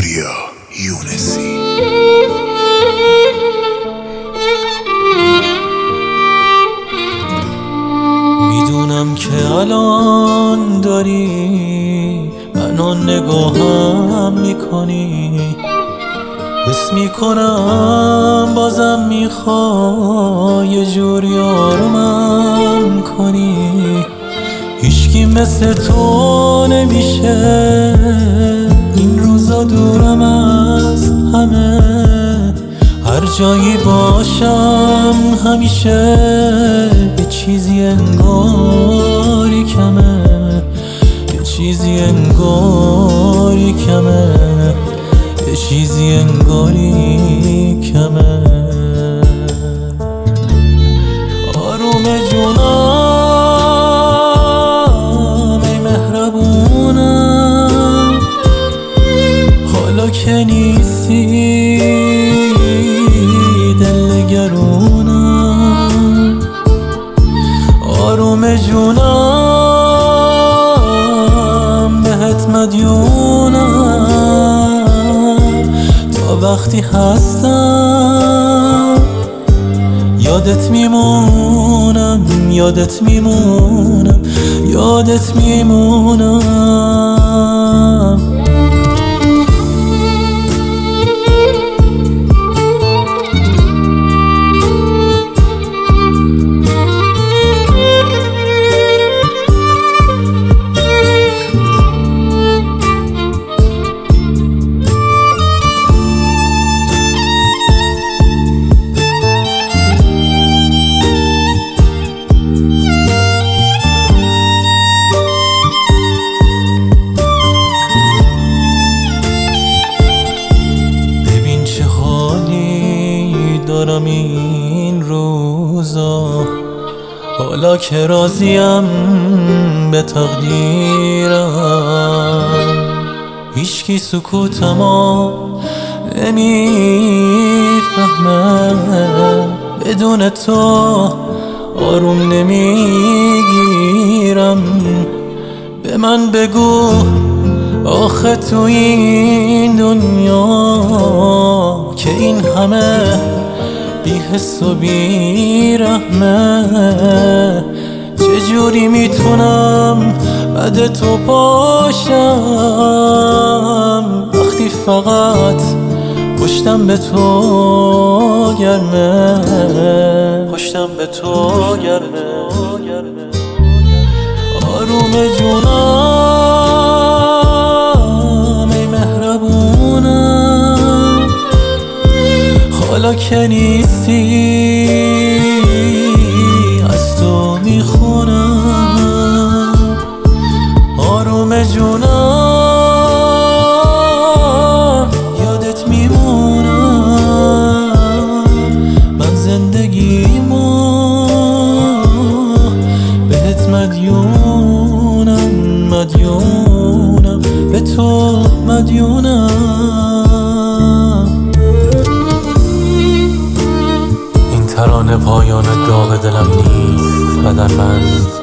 پوریا یونسی. میدونم که الان داری منو نگاهم میکنی، حس میکنم بازم میخوای یه جوری آرومم کنی. هیچکی مثل تو نمیشه این روزا دورم از همه، هر جایی باشم همیشه یه چیزی انگاری کمه، یه چیزی انگاری کمه، یه چیزی انگاری کمه. آروم جونم ای مهربونم، حالا که نیستی دل نگرونم. آروم جونم بهت مدیونم، تا وقتی هستم یادت میمونم، یادت میمونم، یادت میمونم. دارم این روزا، حالا که راضیم به تقدیرم، هیچکی سکوتمو نمیفهمه، بدون تو آروم نمیگیرم. به من بگو آخه تو این دنیا که این همه بی حس و بی رحمه، چجوری میتونم بعد تو باشم وقتی فقط پشتم به تو گرمه، پشتم به تو گرمه. آروم جونم ای مهربونم، حالا که نیستی از تو میخونم. آروم جونم یادت میمونم، من زندگیمو بهت مدیونم، مدیونم به تو مدیونم. ترانه پایان داغ دلم نیست، بدن من